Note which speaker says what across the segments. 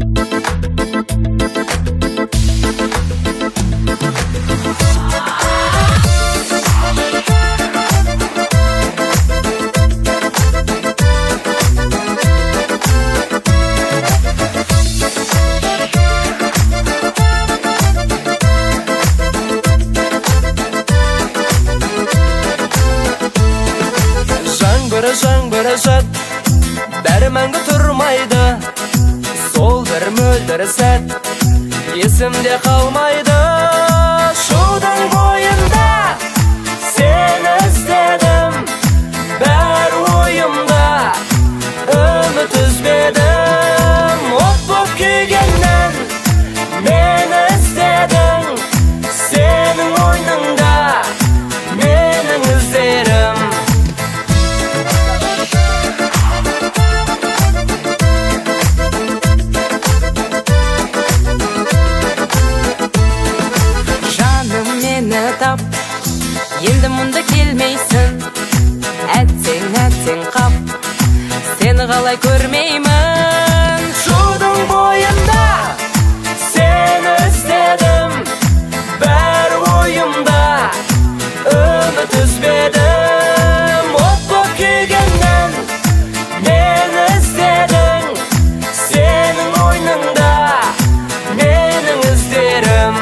Speaker 1: Жаңбырашат бәрі мәңгі тұрмайды, сол бір мөлдір сәт есімде қалмайды. Шудың бойында сені іздедім, бәр ойымда үміт үзбедім. От боп күйгеннен мені іздедің, сенің ойныңда менің іздерім. Тап, енді мұнда келмейсің, әттең қап, сені қалай көрмеймін. Шудың бойында сені іздедім, бәр ойымда үміт үзбедім. От боп күйгеннен мені іздедің, сенің ойныңда менің іздерім.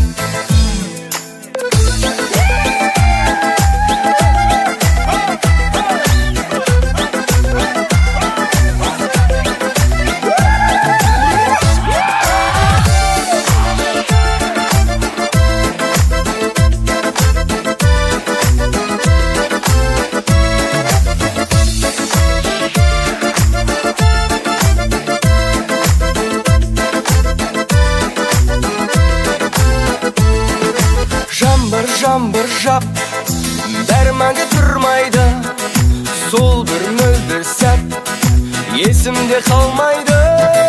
Speaker 1: Жаңбыр жап, бәрі мәңгі тұрмайды, сол бір мөлдір сәт есімде қалмайды.